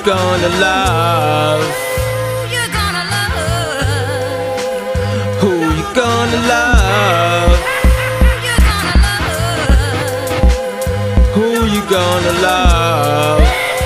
gonna love? Who you gonna love? Who you gonna love?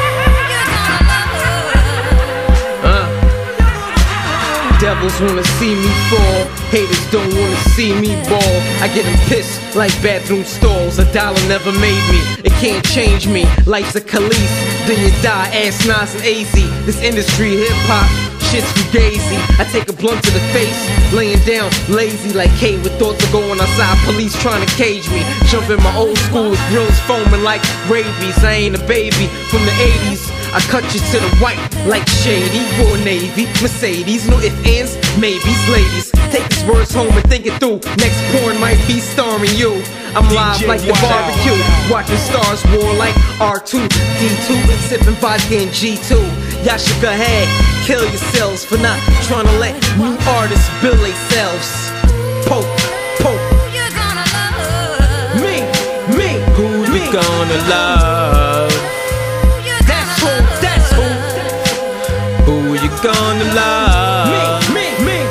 Devils wanna see me fall, haters don't wanna see me ball. I get them pissed like bathroom stalls. $1 never made me, it can't change me. Life's a Khalees, then you die, ass, Nas and AZ. This industry hip-hop, shit's fugazi. I take a blunt to the face, laying down lazy like K with thoughts of going outside. Police trying to cage me. Jump in my old school with grills foaming like rabies. I ain't a baby from the 80s. I cut you to the white like Shady for Navy Mercedes. No ifs, ands, maybes, ladies. Take these words home and think it through. Next porn might be starring you. I'm live like the barbecue, watching stars war like R2-D2, sipping vodka and G2. Y'all should go ahead, kill yourselves for not trying to let new artists build themselves. Poke, poke. Me. Who you gonna love? That's who. Who you gonna love? Me.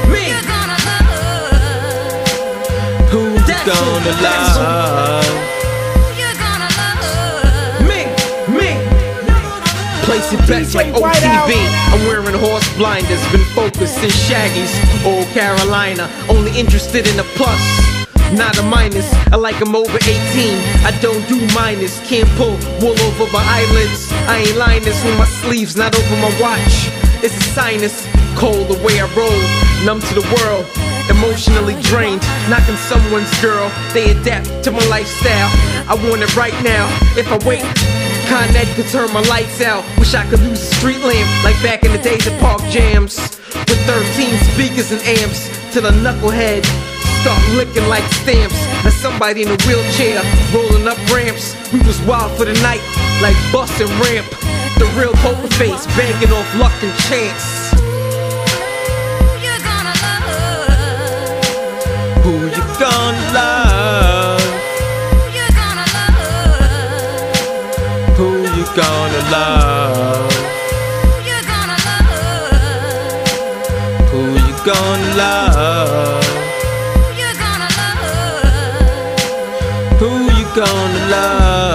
Who you gonna love? Place your bets like OTB. I'm wearing horse blinders, been focused in Shaggy's old Carolina. Only interested in a plus, not a minus. I like them over 18, I don't do minus. Can't pull wool over my eyelids. I ain't lying this with my sleeves, not over my watch. It's a sinus, cold the way I roll. Numb to the world, emotionally drained. Knocking someone's girl, they adapt to my lifestyle. I want it right now, if I wait Con Ed could turn my lights out. Wish I could lose a street lamp like back in the days of park jams. With 13 speakers and amps to the knucklehead start licking like stamps. As somebody in a wheelchair rolling up ramps. We was wild for the night like Bus and Ramp. The real poker face banking off luck and chance. Who you gonna love? Who you gonna love? Who you gonna love? Who you gonna love?